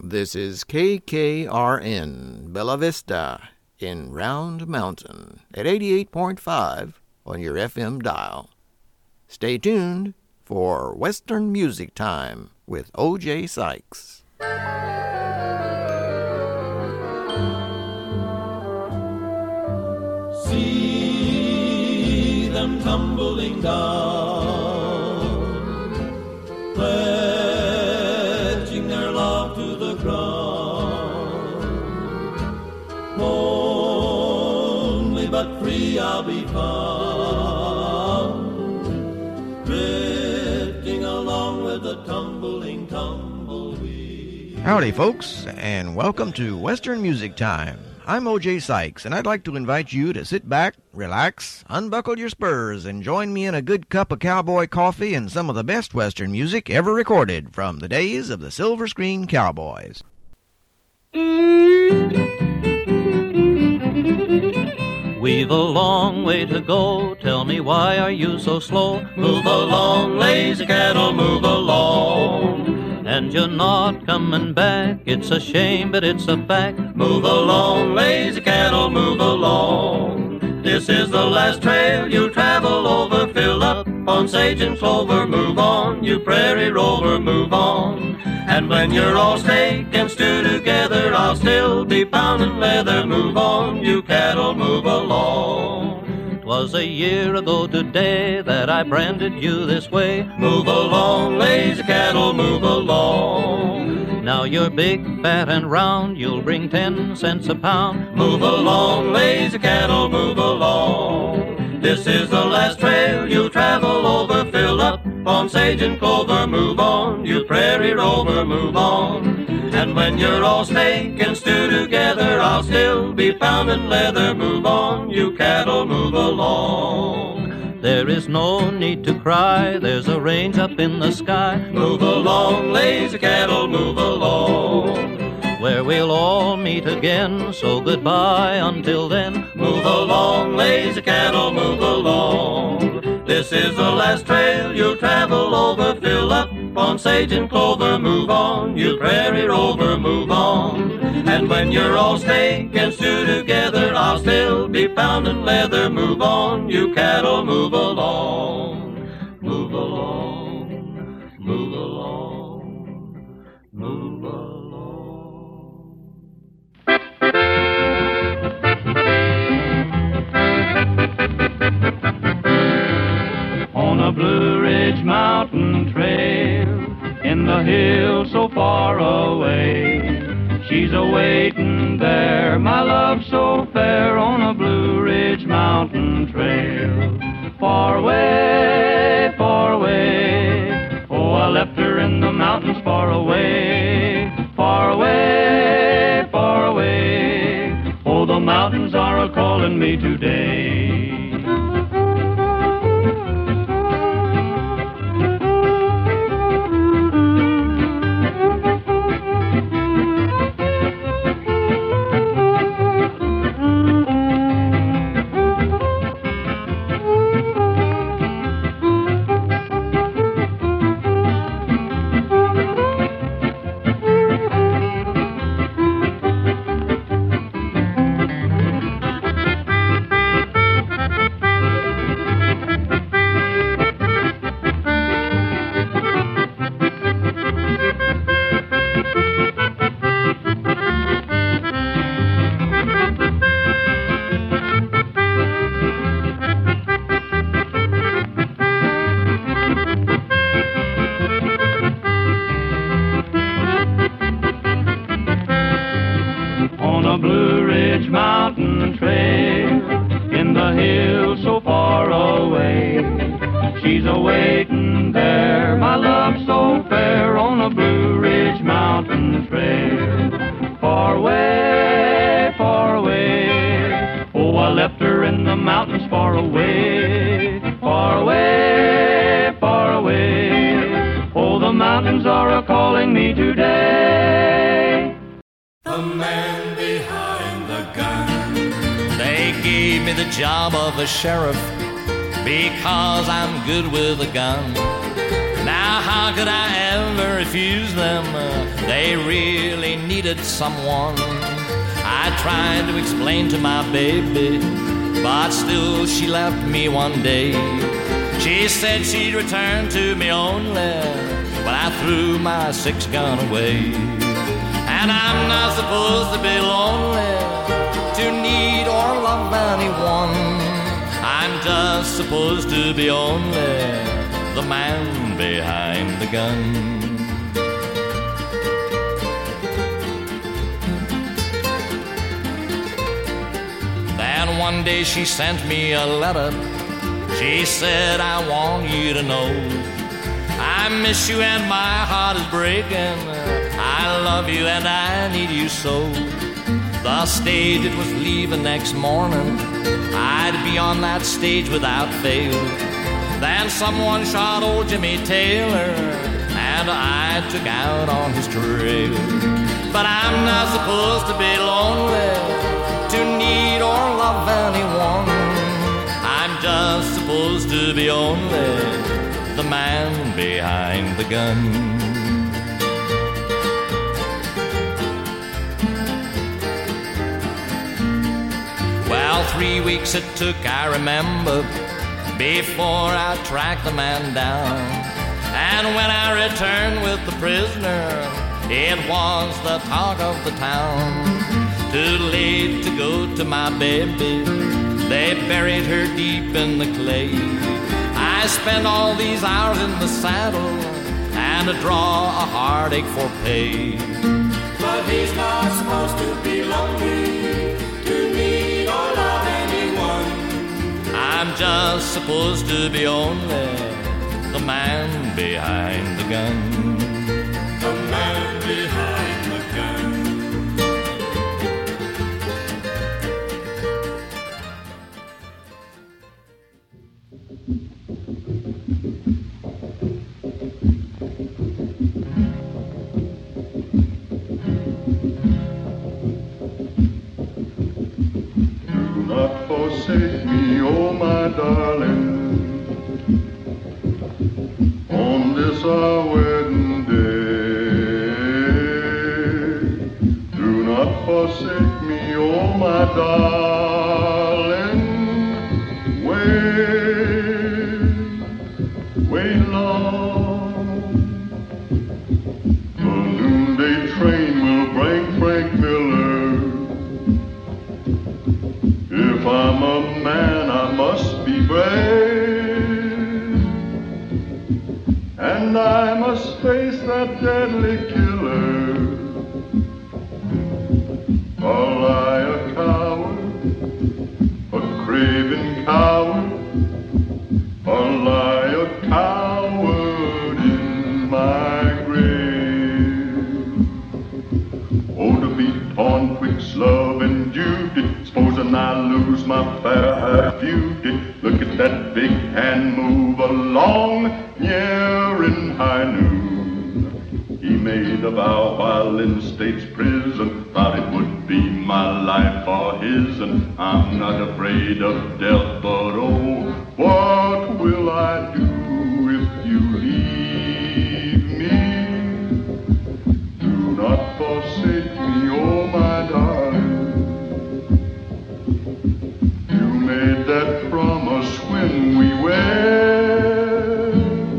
This is KKRN Bella Vista in Round Mountain at 88.5 on your FM dial. Stay tuned for Western Music Time with O.J. Sykes. See them tumbling down, pledging their love to the ground. Lonely but free I'll be found, drifting along with the tumbling tumbleweed. Howdy, folks, and welcome to Western Music Time. I'm O.J. Sykes, and I'd like to invite you to sit back, relax, unbuckle your spurs, and join me in a good cup of cowboy coffee and some of the best Western music ever recorded from the days of the Silver Screen Cowboys. We've a long way to go, tell me why are you so slow? Move along, lazy cattle, move along. And you're not coming back, it's a shame but it's a fact. Move along, lazy cattle, move along. This is the last trail you travel over, fill up on sage and clover. Move on, you prairie rover, move on. And when you're all steak and stew together, I'll still be pounding leather. Move on, you cattle, move along. 'Twas a year ago today that I branded you this way. Move along, lazy cattle, move along. Now you're big, fat, and round, you'll bring 10 cents a pound. Move along, lazy cattle, move along. This is the last trail you travel over, fill up on sage and clover. Move on, you prairie rover, move on. And when you're all steak and stew together, I'll still be pounding leather. Move on, you cattle, move along. There is no need to cry, there's a range up in the sky. Move along, lazy cattle, move along. Where we'll all meet again, so goodbye until then. Move along, lazy cattle, move along. This is the last trail you'll travel over, fill up on sage and clover. Move on, you prairie rover, move on. And when you're all steak and stew together, I'll still be pounding leather. Move on, you cattle, move along. Move along, move along, move along. On a Blue Ridge Mountain trail, in the hills so far away, she's a-waiting there, my love so fair, on a Blue Ridge Mountain trail. Far away, far away, oh, I left her in the mountains far away, far away, far away, oh, the mountains are a-calling me today. Sheriff, because I'm good with a gun. Now how could I ever refuse them? They really needed someone. I tried to explain to my baby, but still she left me one day. She said she'd return to me only when I threw my 6-gun away. And I'm not supposed to be lonely, to need or love anyone. I'm just supposed to be only the man behind the gun. Then one day she sent me a letter. She said, I want you to know I miss you and my heart is breaking. I love you and I need you so. The stage it was leaving next morning. I'd be on that stage without fail. Then someone shot old Jimmy Taylor, and I took out on his trail. But I'm not supposed to be lonely, to need or love anyone. I'm just supposed to be only the man behind the gun. Well, 3 weeks it took, I remember, before I tracked the man down. And when I returned with the prisoner, it was the talk of the town. Too late to go to my baby, they buried her deep in the clay. I spent all these hours in the saddle and to draw a heartache for pay. But he's not supposed to be lonely, to need or love anyone. I'm just supposed to be only the man behind the gun. The man behind the gun. Do not forsake me, oh my darling, on this our wedding day. Do not forsake me, oh my darling. Wait long. The noonday train will bring Frank Miller. If I'm a man, I must be brave, and I must face that deadly killer. Or I a coward, a craven coward, or lie a coward in my grave. Oh, to be torn twixt love and duty, supposing I lose my fair beauty. Look at that big hand move along, near in high noon. He made a vow while in state's prison, thought it would be my life or his, and I'm not afraid of death, but oh, what will I do if you leave me? Do not forsake me, oh my darling. You made that promise when we wed.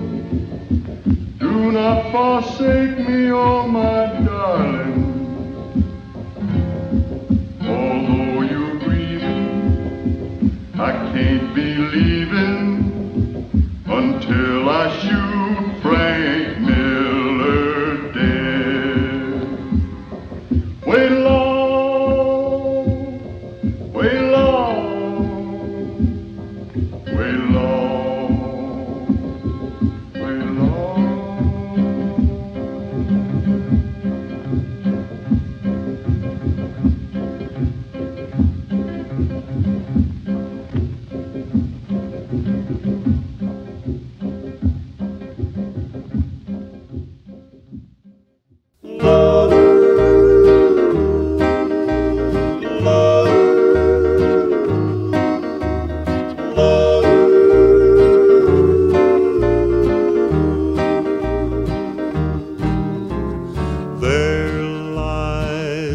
Do not forsake me, oh my darling. Although you're grieving, I can't be leaving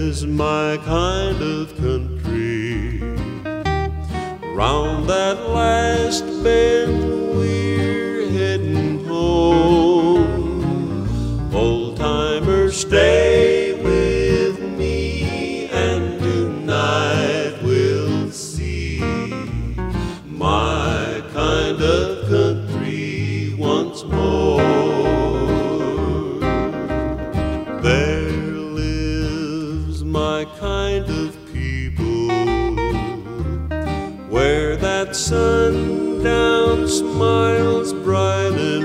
is my kind of country. Round that last bend we're heading home. Old-timers, stay with me, and tonight we'll see my kind of country once more. There lives my kind of people, where that sundown smiles bright and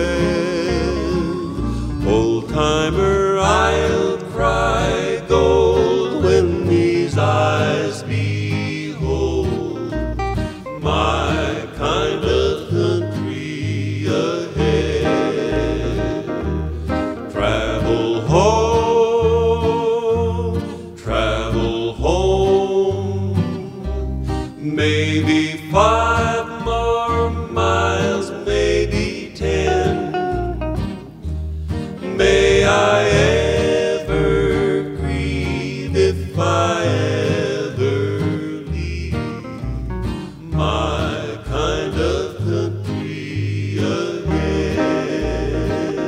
red. Old-timer, I'll cry gold when these eyes behold my kind of country ahead. Travel home, maybe 5 more miles, maybe 10. May I ever grieve if I ever leave my kind of country again.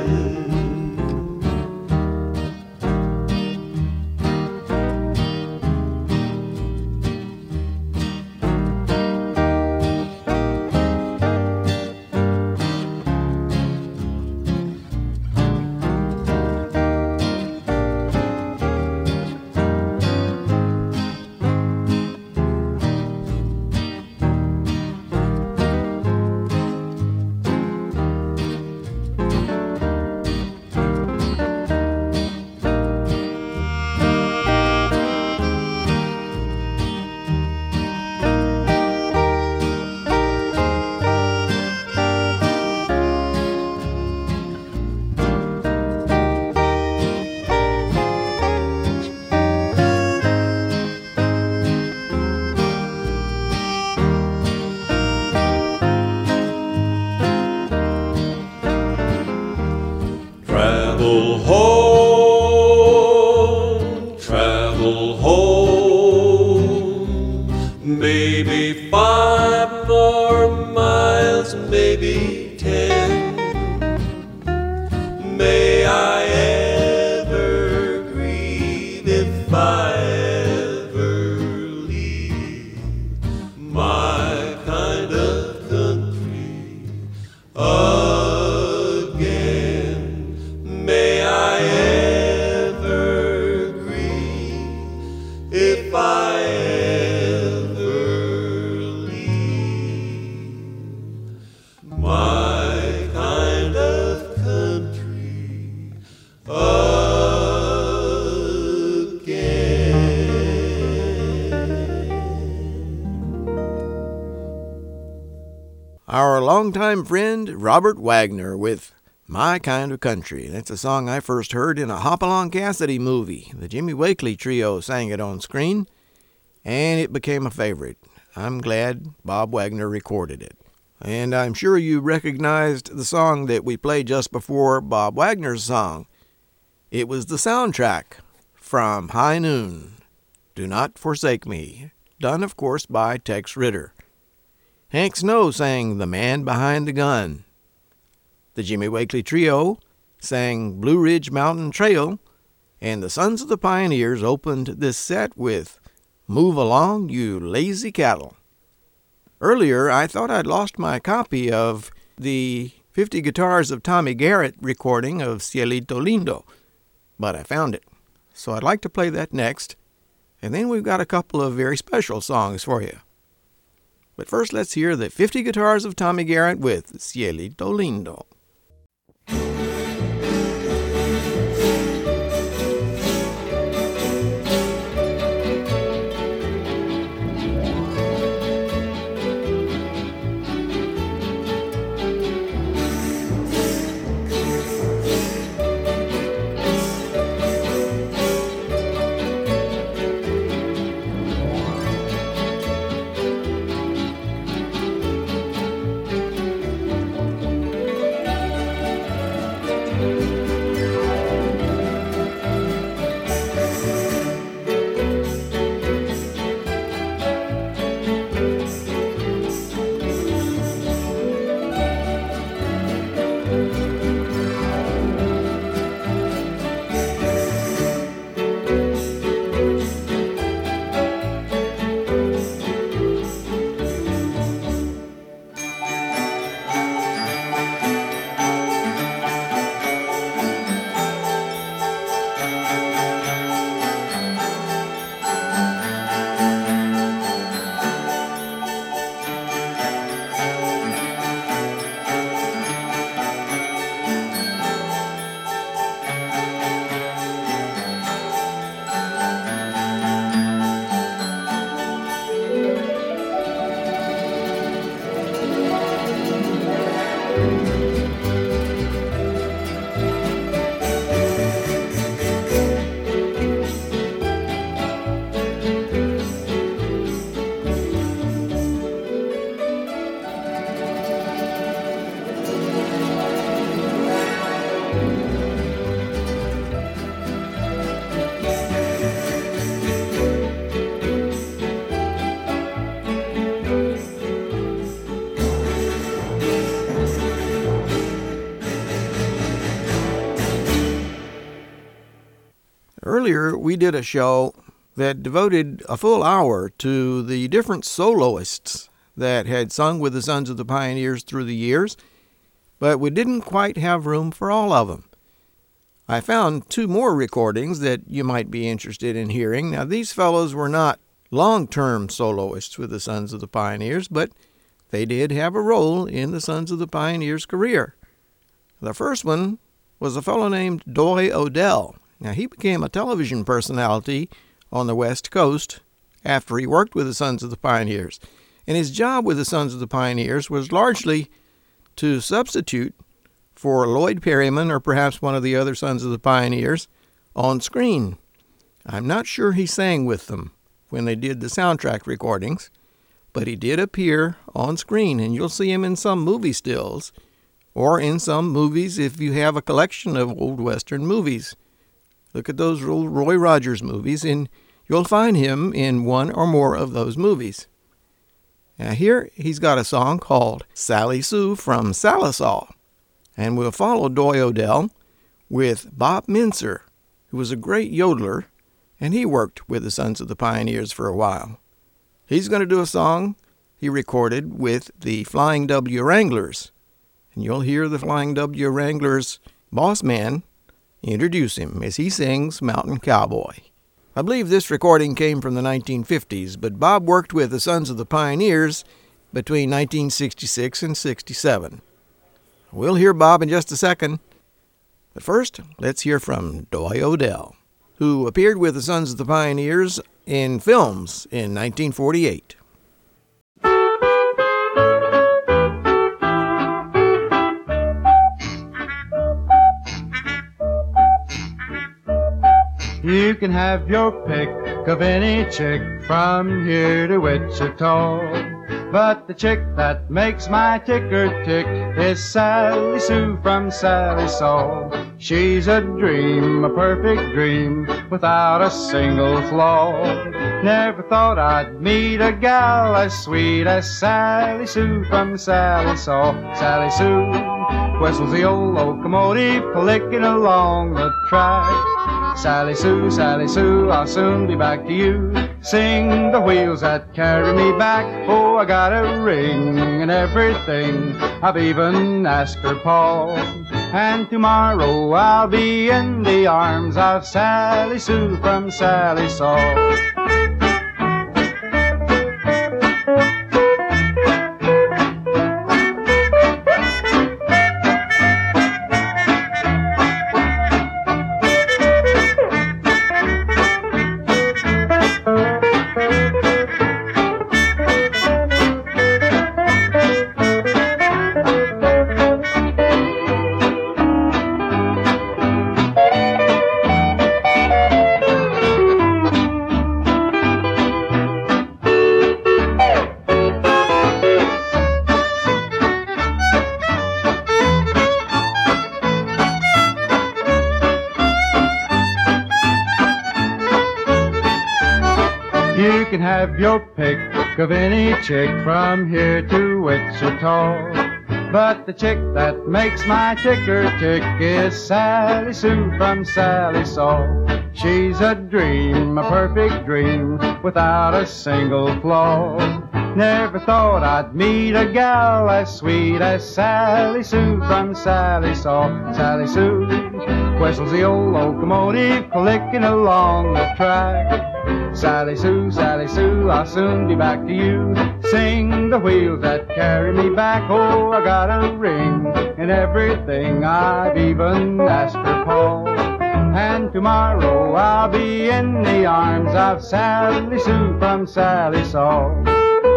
Travel home, maybe 5 more miles, maybe 10. May I ever grieve if I ever leave my kind of country again. May I ever grieve if I ever leave my kind of country again. Our longtime friend Robert Wagner with My Kind of Country. That's a song I first heard in a Hopalong Cassidy movie. The Jimmy Wakely Trio sang it on screen, and it became a favorite. I'm glad Bob Wagner recorded it. And I'm sure you recognized the song that we played just before Bob Wagner's song. It was the soundtrack from High Noon, Do Not Forsake Me, done, of course, by Tex Ritter. Hank Snow sang The Man Behind the Gun. The Jimmy Wakely Trio sang Blue Ridge Mountain Trail, and the Sons of the Pioneers opened this set with Move Along, You Lazy Cattle. Earlier, I thought I'd lost my copy of the 50 Guitars of Tommy Garrett recording of Cielito Lindo, but I found it. So I'd like to play that next, and then we've got a couple of very special songs for you. But first, let's hear the 50 Guitars of Tommy Garrett with Cielito Lindo. Earlier, we did a show that devoted a full hour to the different soloists that had sung with the Sons of the Pioneers through the years, but we didn't quite have room for all of them. I found 2 more recordings that you might be interested in hearing. Now, these fellows were not long-term soloists with the Sons of the Pioneers, but they did have a role in the Sons of the Pioneers' career. The first one was a fellow named Doy Odell. Now, he became a television personality on the West Coast after he worked with the Sons of the Pioneers. And his job with the Sons of the Pioneers was largely to substitute for Lloyd Perryman or perhaps one of the other Sons of the Pioneers on screen. I'm not sure he sang with them when they did the soundtrack recordings, but he did appear on screen, and you'll see him in some movie stills or in some movies if you have a collection of old Western movies. Look at those old Roy Rogers movies, and you'll find him in one or more of those movies. Now here he's got a song called Sally Sue from Salisaw, and we'll follow Doy Odell with Bob Mincer, who was a great yodeler, and he worked with the Sons of the Pioneers for a while. He's going to do a song he recorded with the Flying W Wranglers, and you'll hear the Flying W Wranglers' boss man introduce him as he sings Mountain Cowboy. I believe this recording came from the 1950s, but Bob worked with the Sons of the Pioneers between 1966 and 67. We'll hear Bob in just a second, but first, let's hear from Doy Odell, who appeared with the Sons of the Pioneers in films in 1948. You can have your pick of any chick from here to Wichita, but the chick that makes my ticker tick is Sally Sue from Salisaw. She's a dream, a perfect dream, without a single flaw. Never thought I'd meet a gal as sweet as Sally Sue from Salisaw. Sally Sue whistles the old locomotive, clicking along the track. Sally Sue, I'll soon be back to you. Sing the wheels that carry me back. Oh, I got a ring and everything. I've even asked her pa. And tomorrow I'll be in the arms of Sally Sue from Salisaw. You can have your pick of any chick from here to Wichita, but the chick that makes my ticker tick is Sally Sue from Salisaw. She's a dream, a perfect dream, without a single flaw. Never thought I'd meet a gal as sweet as Sally Sue from Salisaw. Sally Sue whistles the old locomotive, clicking along the track. Sally Sue, I'll soon be back to you. Sing the wheels that carry me back. Oh, I got a ring and everything. I've even asked her pa. And tomorrow I'll be in the arms of Sally Sue from Salisaw.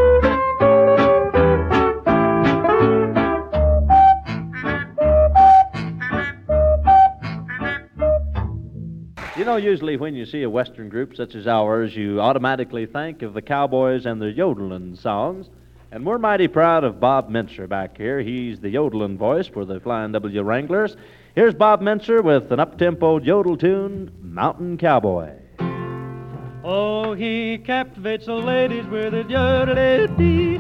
You know, usually when you see a Western group such as ours, you automatically think of the cowboys and their yodeling songs. And we're mighty proud of Bob Mincer back here. He's the yodeling voice for the Flying W Wranglers. Here's Bob Mincer with an up-tempo yodel tune, Mountain Cowboy. Oh, he captivates the ladies with his yodel-dee,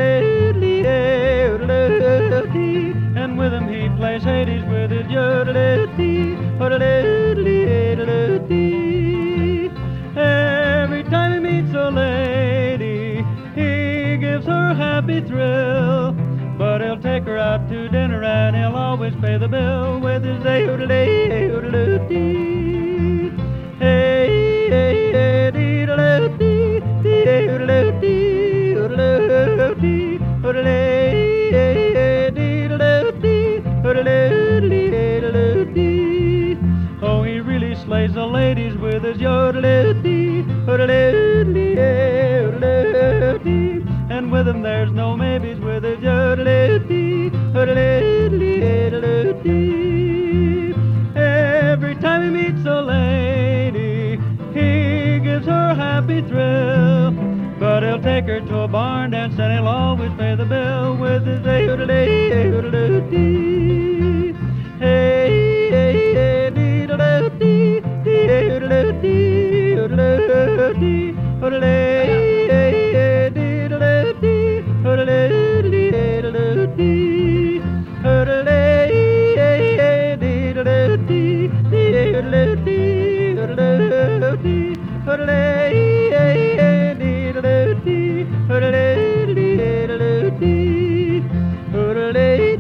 yodel-dee, and with him he plays Hades with his yodel-dee, yodel-dee. happy thrill. But he'll take her out to dinner and he'll always pay the bill with his a-oodle-dee, hey, hey, hey, dee-da-dee, dee-oodle-dee, oodle-dee, oodle-dee, hey, dee-da-dee, oodle-dee, oodle-dee. Oh, he really slays the ladies with his yodelity, oodle-dee, oodle-dee. And with him there's no maybes with his yodelity, oodle-dee, oodle-dee. Every time he meets a lady, he gives her a happy thrill. But he'll take her to a barn dance and he'll always pay the bill with his yodelity, oodle-dee. Hey, hey, hey, dee-da-dee, dee-oodle-dee, oodle-dee, oodle-dee, hey, hey, dee-da-dee, oodle-dee, oodle-dee, oodle-dee, hey, hey, dee-da-dee, dee-oodle-dee, oodle-dee, oodle-dee, hey, hey, dee-da-dee, oodle-dee, oodle-dee, oodle-dee,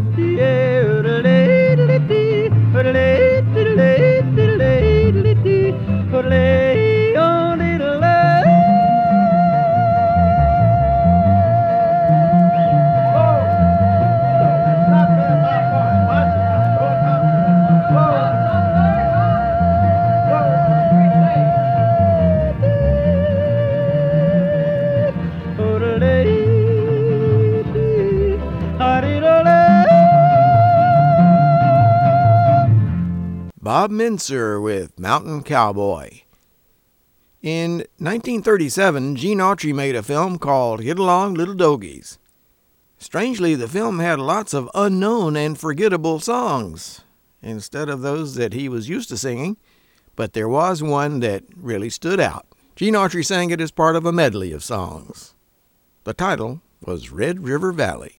Bob Mincer with Mountain Cowboy. In 1937, Gene Autry made a film called Get Along Little Dogies. Strangely, the film had lots of unknown and forgettable songs, instead of those that he was used to singing, but there was one that really stood out. Gene Autry sang it as part of a medley of songs. The title was Red River Valley.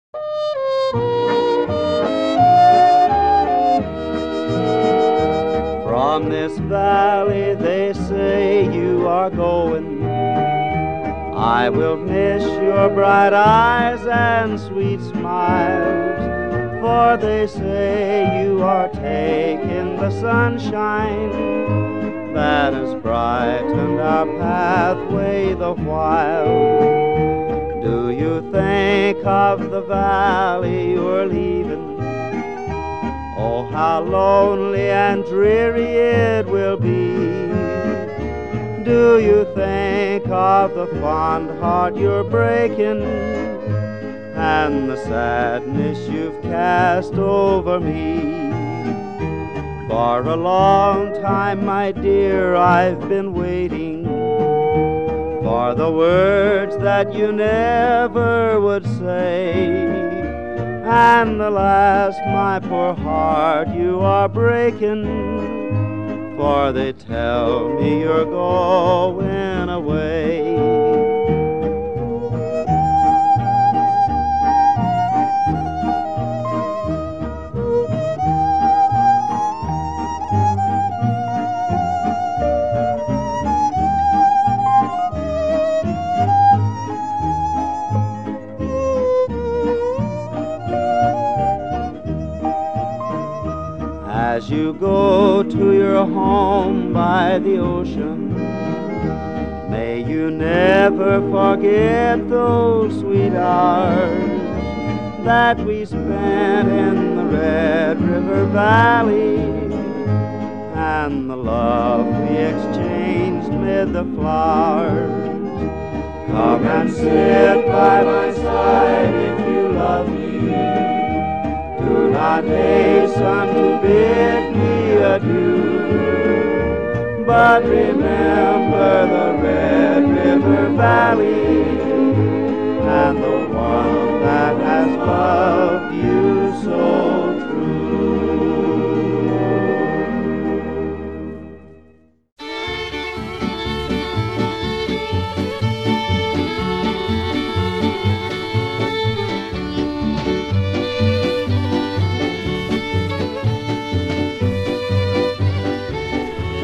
From this valley they say you are going. I will miss your bright eyes and sweet smiles, for they say you are taking the sunshine that has brightened our pathway the while. Do you think of the valley you're leaving? Oh, how lonely and dreary it will be. Do you think of the fond heart you're breaking and the sadness you've cast over me? For a long time, my dear, I've been waiting for the words that you never would say. And alas, my poor heart, you are breaking, for they tell me you're going away. As you go to your home by the ocean, may you never forget those sweet hours that we spent in the Red River Valley, and the love we exchanged mid the flowers. Come and sit by my side if you love me. Do not hasten to bid me adieu, but remember the Red River Valley and the one that has loved you so true.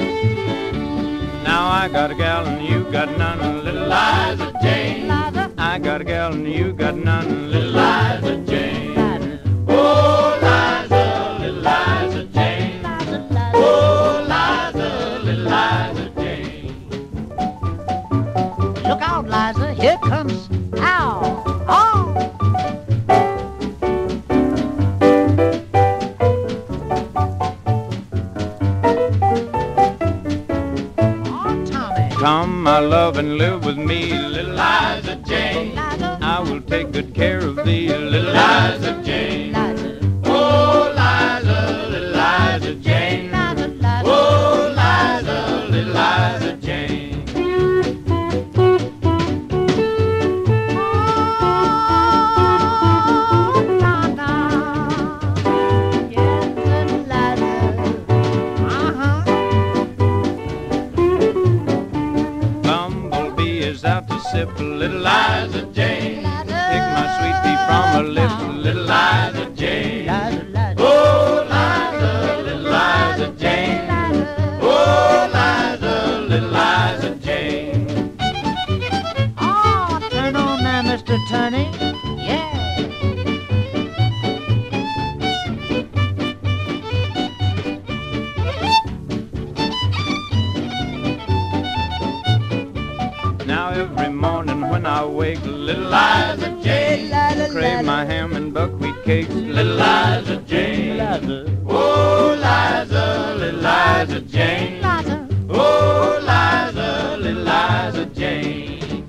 I got a gal and you got none, little Liza Jane. I I got a gal and you got none, little Liza Jane. Oh, Liza, little Liza Jane. Oh, Liza, little Liza Jane. Look out, Liza, here comes Al. Oh! Come, my love, and live with me, little Liza Jane. I will take good care of thee, little Liza Jane. Oh, Liza, little Liza Jane. Oh, Liza, little Liza Jane. Out to sip little Liza Jane. Pick my sweet pea from her lips, little Liza Jane. Oh, Liza, little Liza Jane. Oh, Liza, little Liza Jane. Oh, turn on now, Mr. Turney. Yeah. Now every morning when I wake, little Liza Jane, crave my ham and buckwheat cakes, little Liza Jane. Oh, Liza, little Liza Jane. Oh, Liza, little Liza Jane.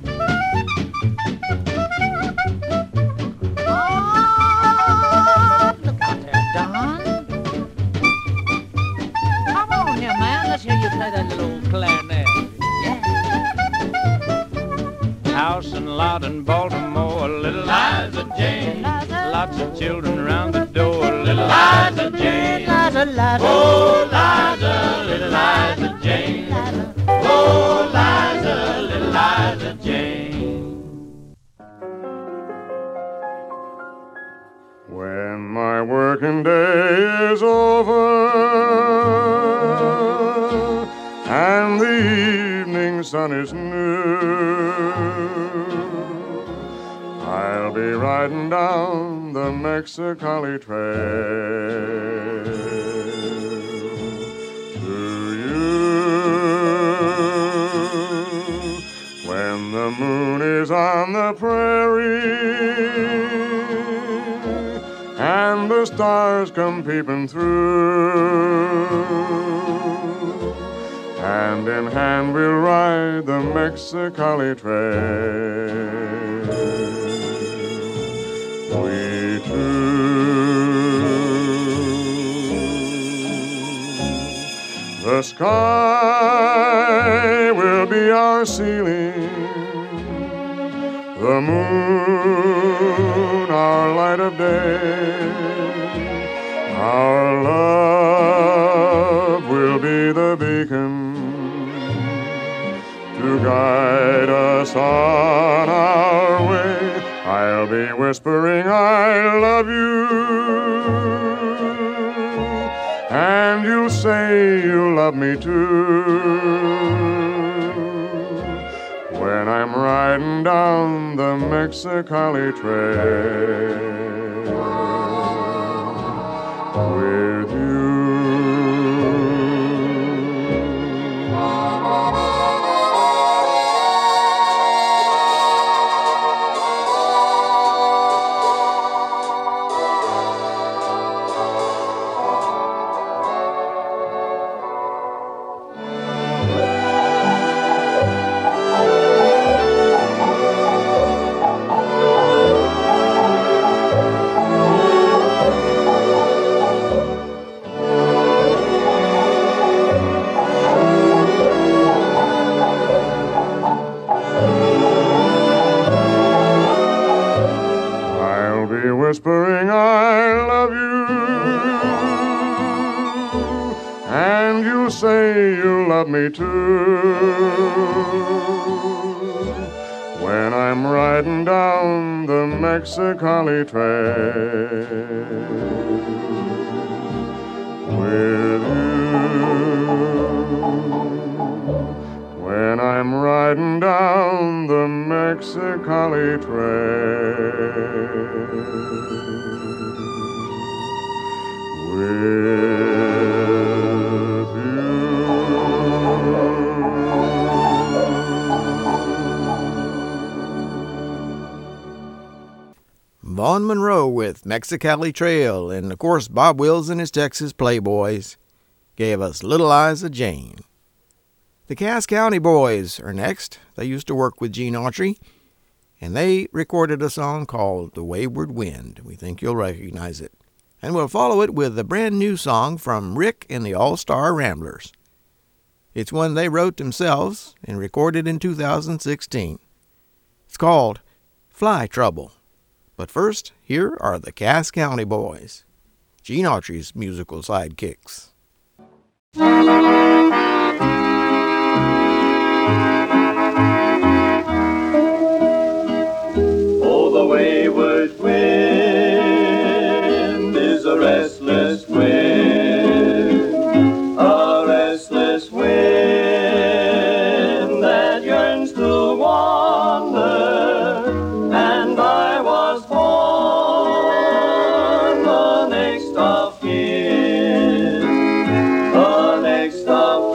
Oh, look out there, Don. Come on here, man. Let's hear you play that little clarinet. House and lot in Baltimore, little Liza Jane. Lots of children around the door, little Liza Jane. Oh, Liza, little Liza Jane. Oh, Liza, little Liza Jane. When my working day is over and the evening sun is new, I'll be riding down the Mexicali Trail to you. When the moon is on the prairie and the stars come peeping through, hand in hand we'll ride the Mexicali Trail. We two. The sky will be our ceiling, the moon our light of day. Our love will be the beacon to guide us on our way. I'll be whispering I love you, and you'll say you love me too, when I'm riding down the Mexicali Trail with you. Whispering I love you, and you'll say you love me too, when I'm riding down the Mexicali Trail with you. When I'm riding down the Mexicali Mexicali Trail. With Vaughn Monroe with Mexicali Trail, and of course Bob Wills and his Texas Playboys gave us Little Liza Jane. The Cass County Boys are next. They used to work with Gene Autry, and they recorded a song called The Wayward Wind. We think you'll recognize it. And we'll follow it with a brand new song from Rick and the All-Star Ramblers. It's one they wrote themselves and recorded in 2016. It's called Fly Trouble. But first, here are the Cass County Boys, Gene Autry's musical sidekicks. Oh, the wayward wind is a restless wind, a restless wind that yearns to wander, and I was born the next of kin, the next of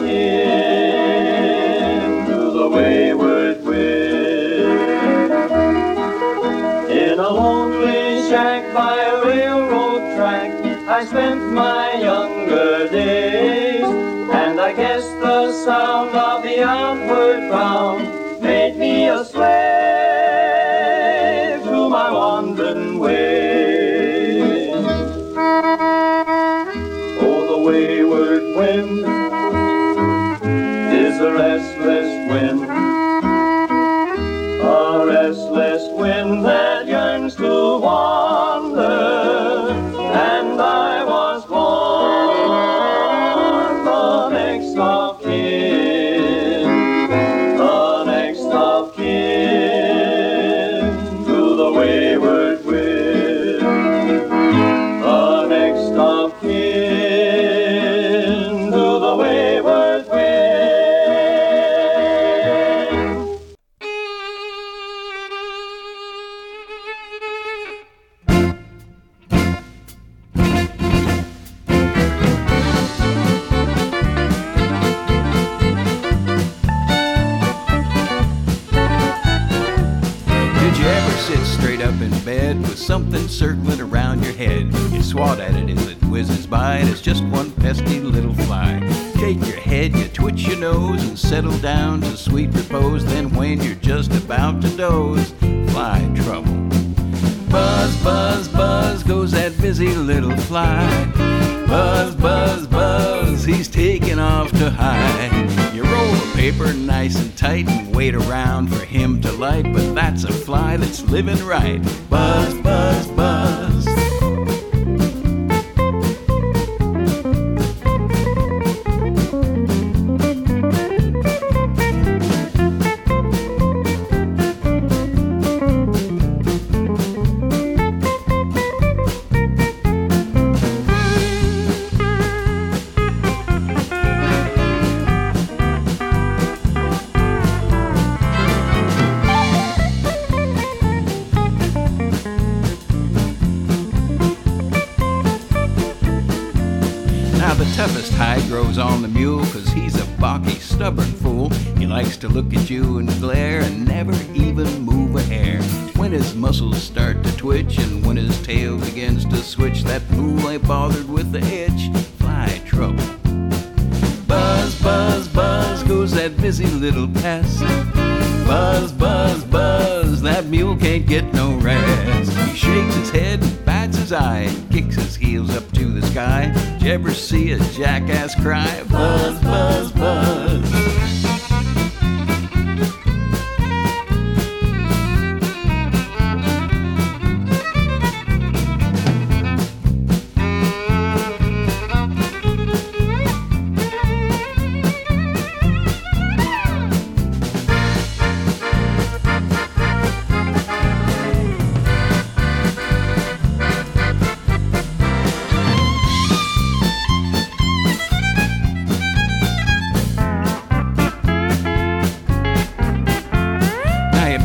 kin to the wayward wind. In a lonely shack by a railroad track, I spent my younger days, and I guess the sound of the outward bound made me a slave to my wandering ways. Oh, the wayward wind is a restless wind, a restless wind that yearns to wander, and I was born the next of kin, the next of kin to the wayward wind, the next of kin to the wayward wind. Did you ever sit straight up in bed with something circling around your head? You swat at it as it whizzes by, and it's just one pesky little fly. Shake your head, you twitch your nose, and settle down to sweet repose. Then when you're just about to doze, fly trouble. Buzz, buzz, buzz goes that busy little fly. Buzz, buzz, buzz, he's taking off to high. You roll the paper nice and tight and wait around for him to light, but that's a fly that's living right. Buzz, buzz, buzz. Now the toughest hide grows on the mule, 'cause he's a balky, stubborn fool. He likes to look at you and glare and never even move a hair. When his muscles start to twitch and when his tail begins to switch, that fool ain't bothered with the itch. Fly trouble. Buzz, buzz, buzz goes that busy little pest. Buzz, buzz, buzz, that mule can't get no rest. He shakes his head, bats his eye, kicks his heels up to the sky. Did you ever see a jackass cry? Buzz, buzz, buzz.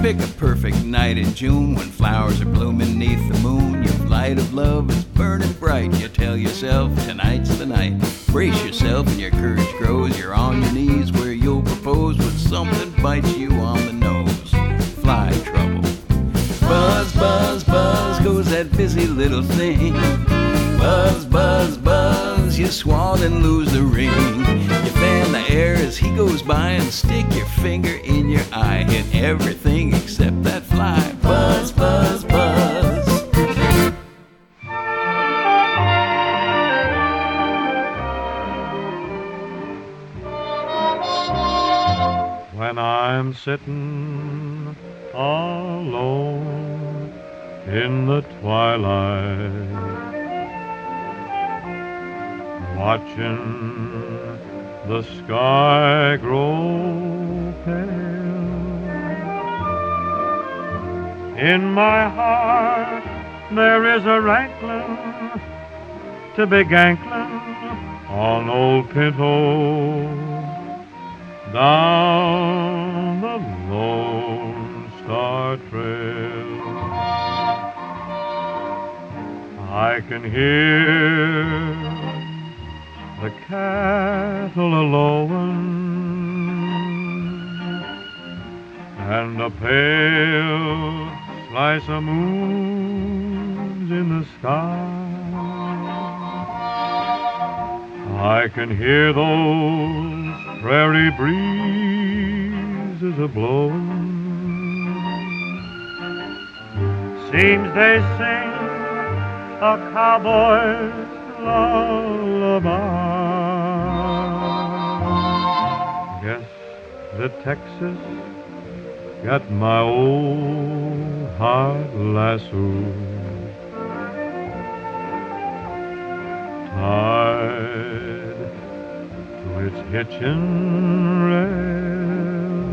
Pick a perfect night in June when flowers are blooming neath the moon. Your light of love is burning bright. You tell yourself tonight's the night. Brace yourself and your courage grows. You're on your knees where you'll propose when something bites you on the nose. Fly trouble. Buzz, buzz, buzz goes that busy little thing. Buzz, buzz, buzz, you swan and lose the ring. You fan the air as he goes by and stick your finger in your eye. Hit everything except that fly. Buzz, buzz, buzz. When I'm sitting alone in the twilight, watching the sky grow pale, in my heart there is a rankling to be gankling on old Pinto down the Lone Star Trail. I can hear the cattle a-lowing and a pale slice of moon's in the sky. I can hear those prairie breezes a-blowing. Seems they sing a cowboy's lullaby. Guess the Texas got my old heart lassoed, tied to its hitching rail,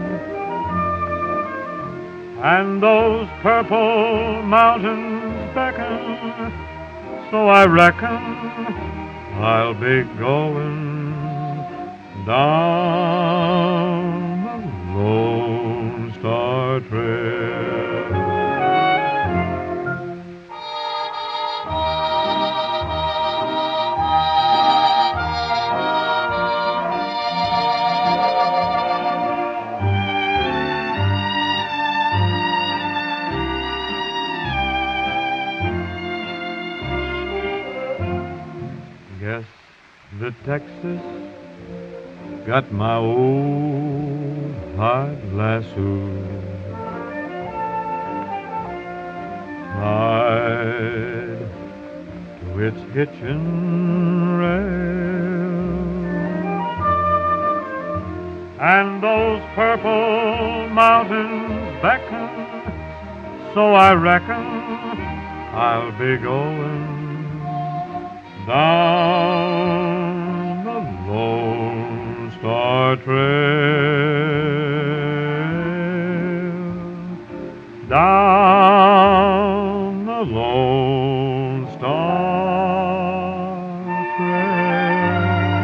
and those purple mountains beckon, so I reckon I'll be going down the Lone Star Trail. The Texas got my old heart lassoed, tied to its hitching rail, and those purple mountains beckon, so I reckon I'll be going down the Lone Star Trail, down the Lone Star Trail.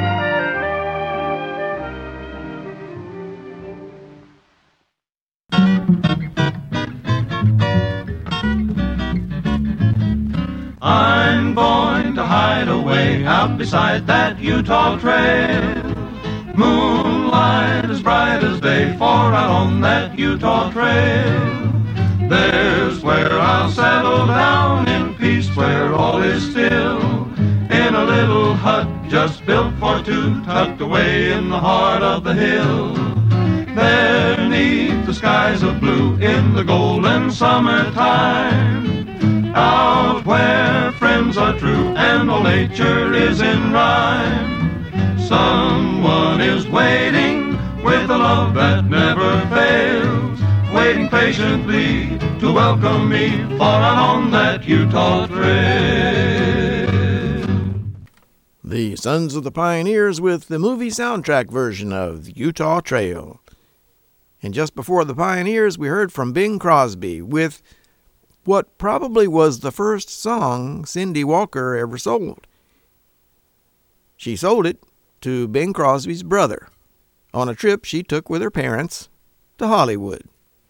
I'm going to hide away out beside that Utah trail. Moonlight as bright as day, for out on that Utah trail. There's where I'll settle down in peace, where all is still, in a little hut just built for two, tucked away in the heart of the hill. There 'neath the skies of blue in the golden summertime, out where friends are true and all nature is in rhyme. Someone is waiting with a love that never fails, waiting patiently to welcome me far out on that Utah trail. The Sons of the Pioneers with the movie soundtrack version of Utah Trail. And just before the Pioneers, we heard from Bing Crosby with what probably was the first song Cindy Walker ever sold. She sold it to Bing Crosby's brother on a trip she took with her parents to Hollywood.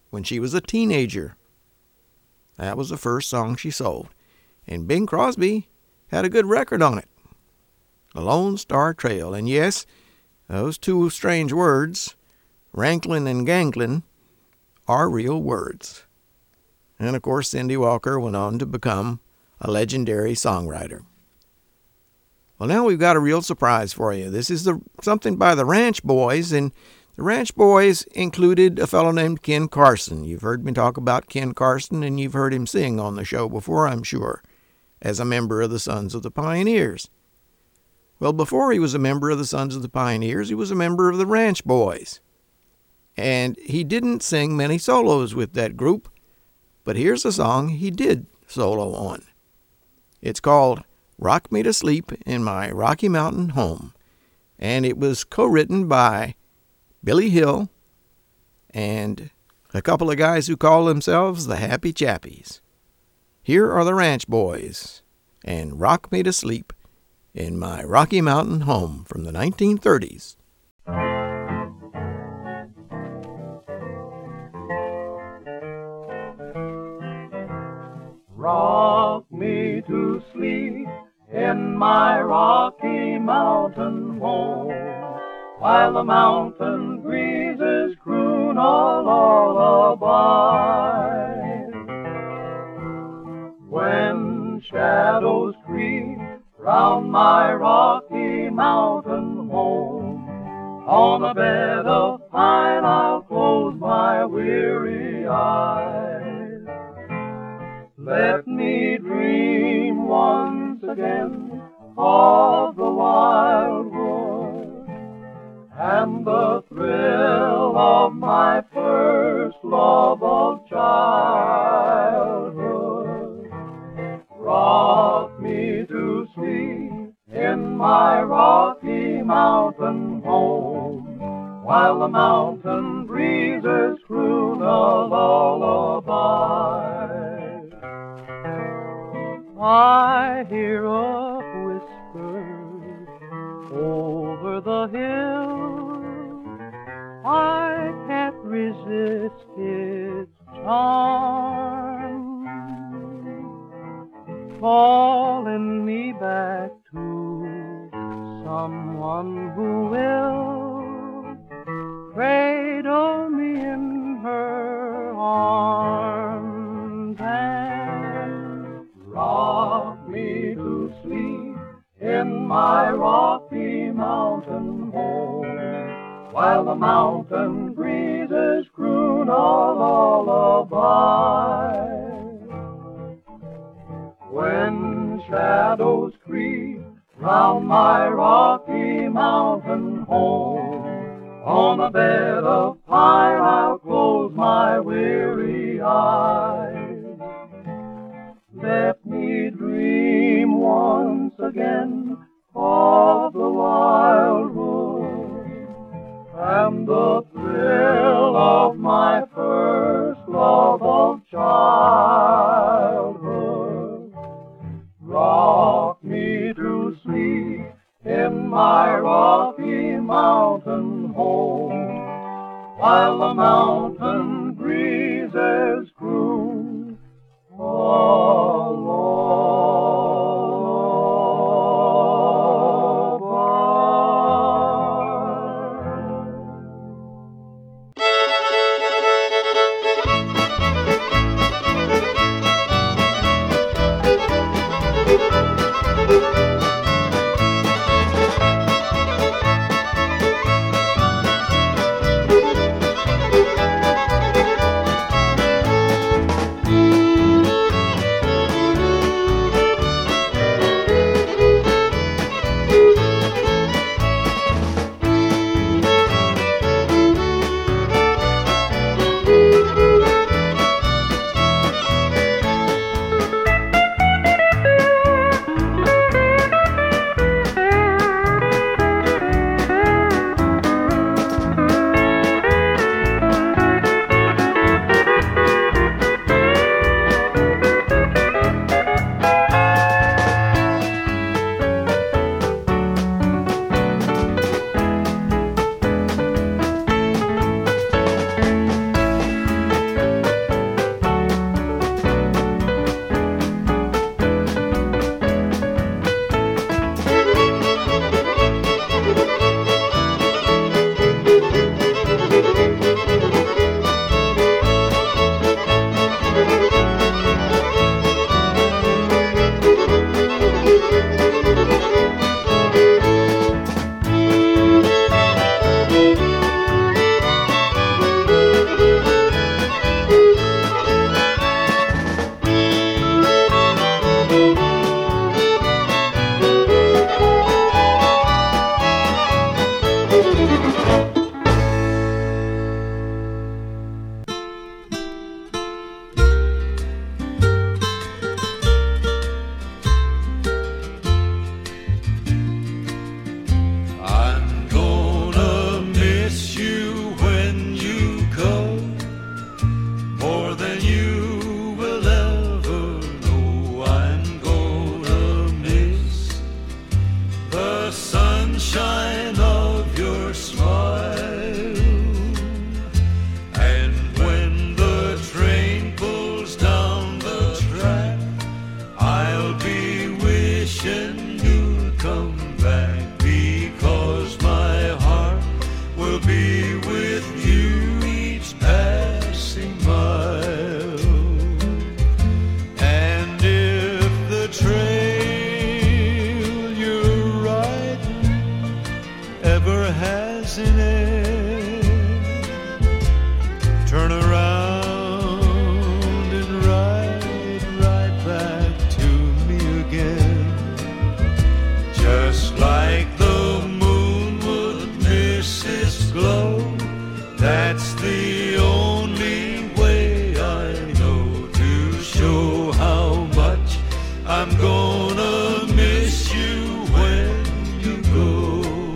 when she was a teenager. That was the first song she sold. And Bing Crosby had a good record on it. The Lone Star Trail. And yes, those two strange words, ranklin' and ganklin', are real words. And of course, Cindy Walker went on to become a legendary songwriter. Well, now we've got a real surprise for you. This is something by the Ranch Boys, and the Ranch Boys included a fellow named Ken Carson. You've heard me talk about Ken Carson, and you've heard him sing on the show before, I'm sure, as a member of the Sons of the Pioneers. Well, before he was a member of the Sons of the Pioneers, he was a member of the Ranch Boys. And he didn't sing many solos with that group, but here's a song he did solo on. It's called Rock Me to Sleep in My Rocky Mountain Home, and it was co-written by Billy Hill and a couple of guys who call themselves the Happy Chappies. Here are the Ranch Boys and Rock Me to Sleep in My Rocky Mountain Home from the 1930s. Rock me to sleep in my Rocky Mountain home, while the mountain breezes croon a lullaby. When shadows creep round my Rocky Mountain home, on a bed of pine I'll close my weary eyes. Let me dream once again of the wildwood and the thrill of my first love of childhood. Rock me to sleep in my Rocky Mountain home, while the mountain breezes croon a lullaby. I hear a whisper over the hill. I can't resist its charm, calling me back to someone who will cradle me in her arms and rock me to sleep in my Rocky Mountain home, while the mountain breezes croon a lullaby. When shadows creep round my Rocky Mountain home, on a bed of pine I'll close my weary eyes. Let me dream once again of the wildwood and the thrill of my first love of childhood. Rock me to sleep in my Rocky Mountain home, while the mountain breezes croon a lullaby. That's the only way I know to show how much I'm gonna miss you when you go.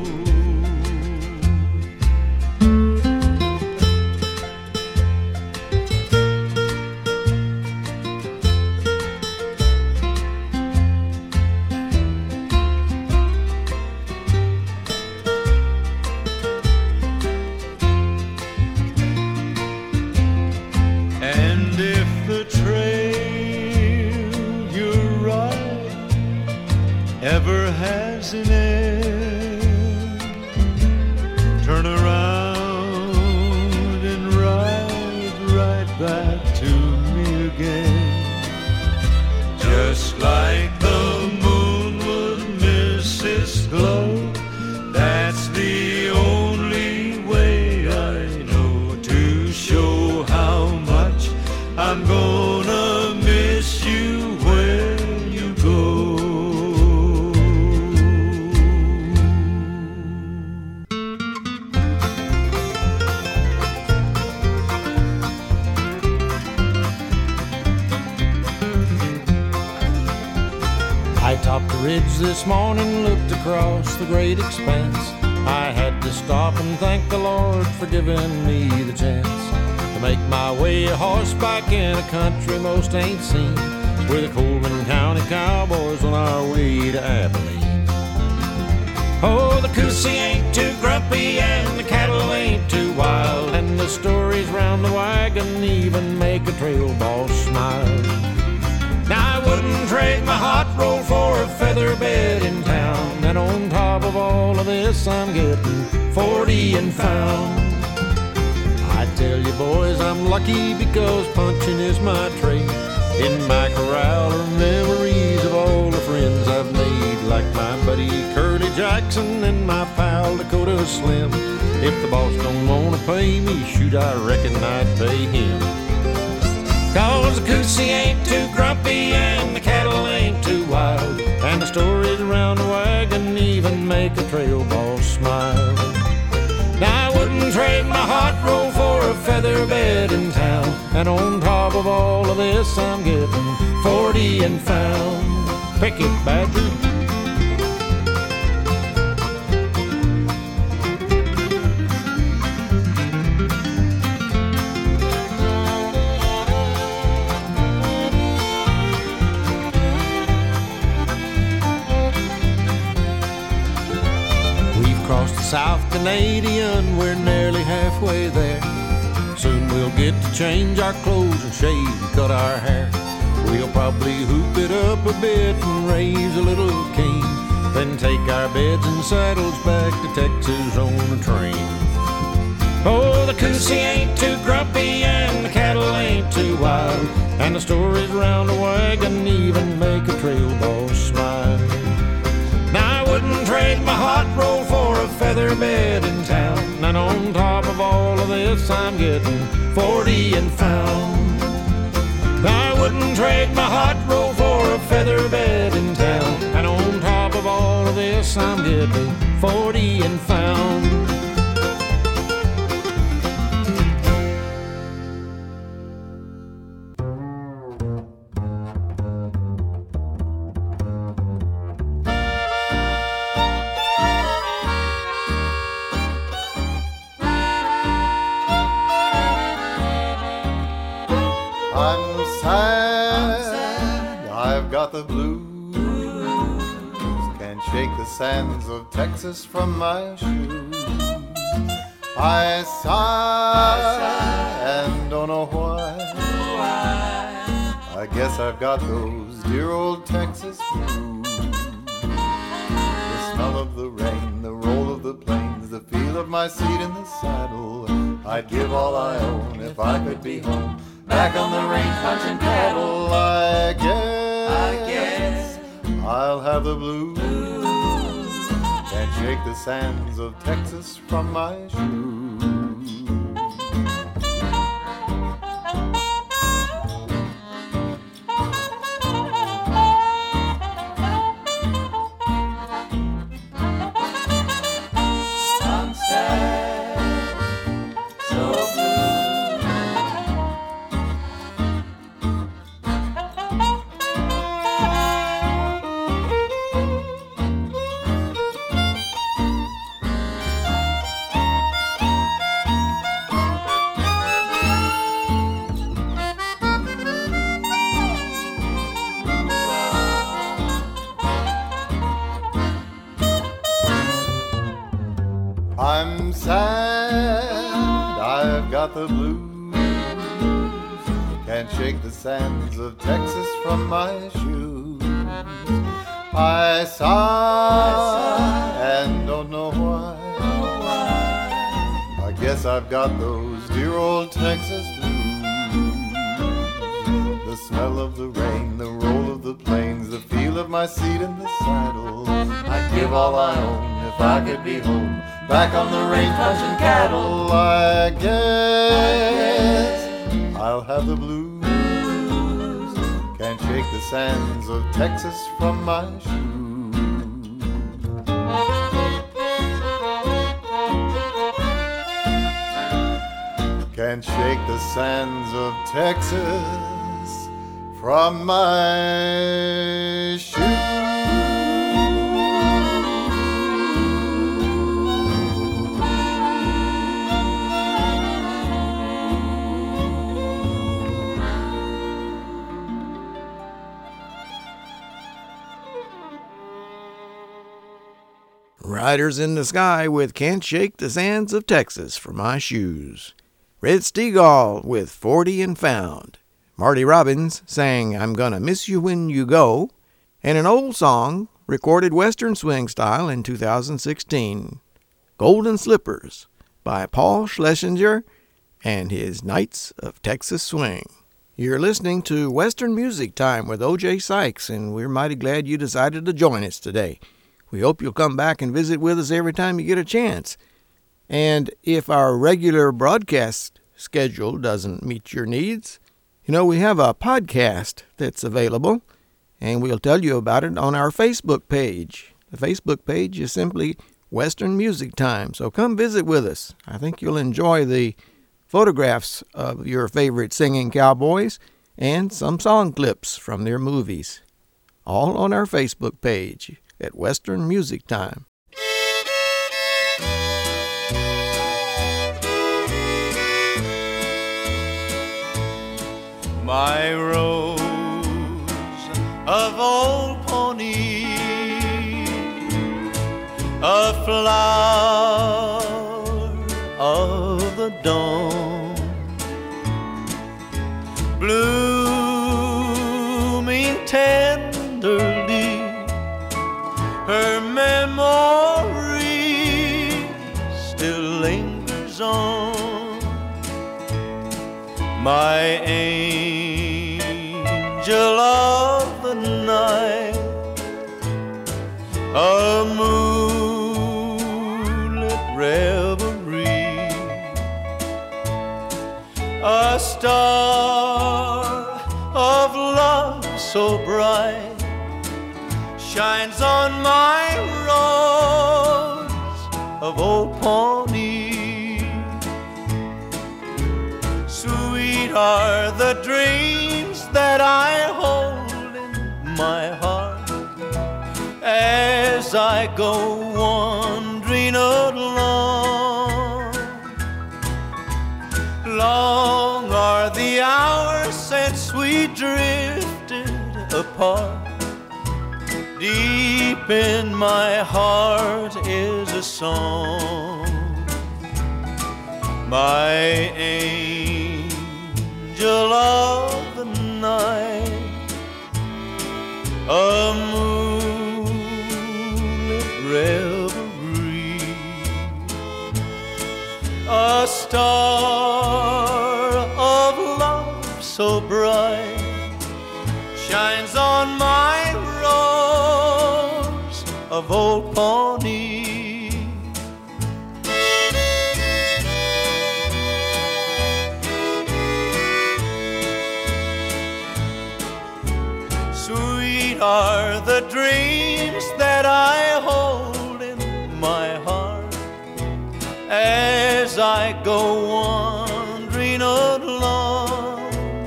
And if the trail you're right ever has an end, turn around and ride right back to me again. Just like the moon would miss its glow, that's the only way I know to show how much I'm gonna miss you when you go. I topped the ridge this morning, looked across the great expanse. I had to stop and thank the Lord for giving me the chance to make my way a horseback in a country most ain't seen. We're the Coleman County Cowboys on our way to Abilene. Oh, the Coosie ain't too grumpy and the cattle ain't too wild, and the stories round the wagon even make a trail boss smile. Now I wouldn't trade my hot roll for a feather bed in town, and on top of all of this I'm getting 40 and found. I tell you boys, I'm lucky because punching is my trade. In my corral are memories of all the friends I've made, like my buddy Curly Jackson and my pal Dakota Slim. If the boss don't wanna pay me, shoot, I reckon I'd pay him. Cause the Coosie ain't too grumpy and the cattle ain't too wild, and the stories around the wagon even make a trail boss smile. Now I wouldn't trade my hot roll for a feather bed in town, and on top of all of this I'm getting 40 and found. Pick it, Badger. South Canadian, we're nearly halfway there. Soon we'll get to change our clothes and shave and cut our hair. We'll probably hoop it up a bit and raise a little cane, then take our beds and saddles back to Texas on a train. Oh, the Coosie ain't too grumpy and the cattle ain't too wild, and the stories around the wagon even make a trail boss smile. Now I wouldn't trade my hot roll for a feather bed in town, and on top of all of this I'm getting 40 and found. Now I wouldn't trade my hot roll for a feather bed in town, and on top of all of this I'm getting 40 and found. The blues can't shake the sands of Texas from my shoes. I sigh and don't know why. I guess I've got those dear old Texas blues. The smell of the rain, the roll of the plains, the feel of my seat in the saddle. I'd give all I own if I could be home, back on the range punching cattle. I guess I'll have the blues. Can't shake the sands of Texas from my shoes. Sunset, so blue. got the blues. Can't shake the sands of Texas from my shoes. I sigh and don't know why. I guess I've got those dear old Texas blues. The smell of the rain, the roll of the plains, the feel of my seat in the saddle. I'd give all I own if I could be home, back on the range punching cattle. I guess I'll have the blues. Can't shake the sands of Texas from my shoes. Can't shake the sands of Texas from my shoes. Riders in the Sky with Can't Shake the Sands of Texas from My Shoes. Red Steagall with 40 and Found. Marty Robbins sang I'm Gonna Miss You When You Go. And an old song recorded Western swing style in 2016, Golden Slippers by Paul Schlesinger and his Knights of Texas Swing. You're listening to Western Music Time with O.J. Sykes, and we're mighty glad you decided to join us today. We hope you'll come back and visit with us every time you get a chance. And if our regular broadcast schedule doesn't meet your needs, we have a podcast that's available, and we'll tell you about it on our Facebook page. The Facebook page is simply Western Music Time, so come visit with us. I think you'll enjoy the photographs of your favorite singing cowboys and some song clips from their movies, all on our Facebook page at Western Music Time. My rose of old Pawnee, a flower of the dawn, blooming tenderly, her memory still lingers on. My angel of the night, a moonlit reverie, a star of love so bright shines on my rose of old Pawnee. Sweet are the dreams that I hold in my heart as I go wandering along. Long are the hours since we drifted apart. Deep in my heart is a song. My angel of the night, a moonlit reverie, a star of love so bright shines on my rose of old Pawnee. Sweet are the dreams that I hold in my heart as I go wandering along.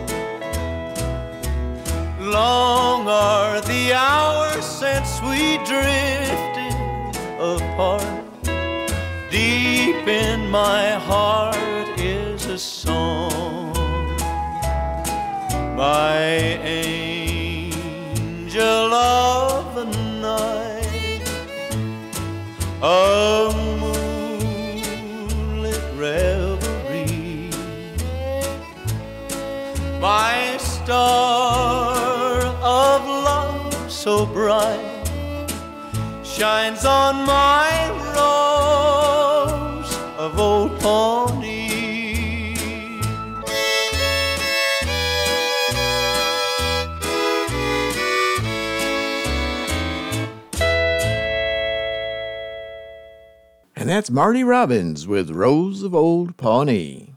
Long are the hours since we drifted apart. Deep in my heart is a song. My angel of the night, a moonlit reverie, My star of love so bright shines on my rose of old Pawnee. And that's Marty Robbins with Rose of Old Pawnee.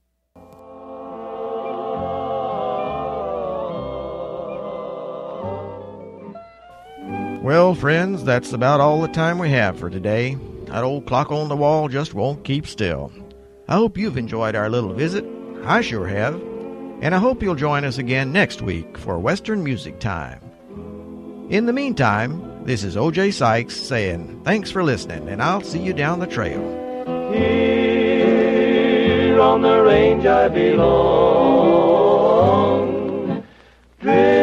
Well, friends, that's about all the time we have for today. That old clock on the wall just won't keep still. I hope you've enjoyed our little visit. I sure have. And I hope you'll join us again next week for Western Music Time. In the meantime, this is O.J. Sykes saying thanks for listening, and I'll see you down the trail. Here on the range I belong.